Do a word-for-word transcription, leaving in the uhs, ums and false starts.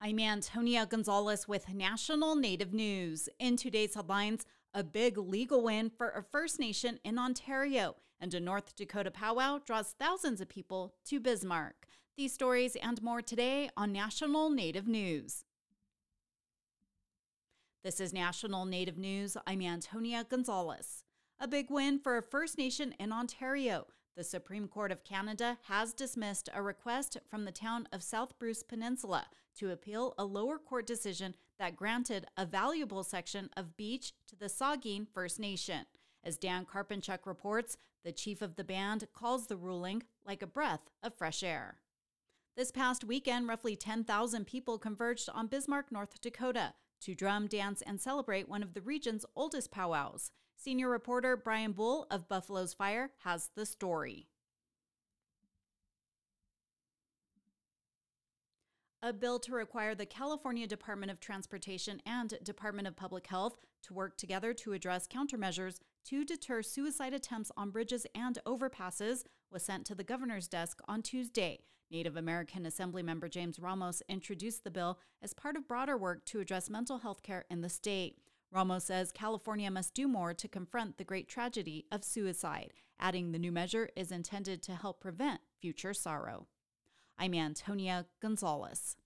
I'm Antonia Gonzalez with National Native News. In today's headlines, a big legal win for a First Nation in Ontario, and a North Dakota powwow draws thousands of people to Bismarck. These stories and more today on National Native News. This is National Native News. I'm Antonia Gonzalez. A big win for a First Nation in Ontario. The Supreme Court of Canada has dismissed a request from the town of South Bruce Peninsula to appeal a lower court decision that granted a valuable section of beach to the Saugeen First Nation. As Dan Karpenchuk reports, the chief of the band calls the ruling like a breath of fresh air. This past weekend, roughly ten thousand people converged on Bismarck, North Dakota, to drum, dance, and celebrate one of the region's oldest powwows. Senior reporter Brian Bull of Buffalo's Fire has the story. A bill to require the California Department of Transportation and Department of Public Health to work together to address countermeasures to deter suicide attempts on bridges and overpasses was sent to the governor's desk on Tuesday. Native American Assemblymember James Ramos introduced the bill as part of broader work to address mental health care in the state. Ramos says California must do more to confront the great tragedy of suicide, adding the new measure is intended to help prevent future sorrow. I'm Antonia Gonzalez.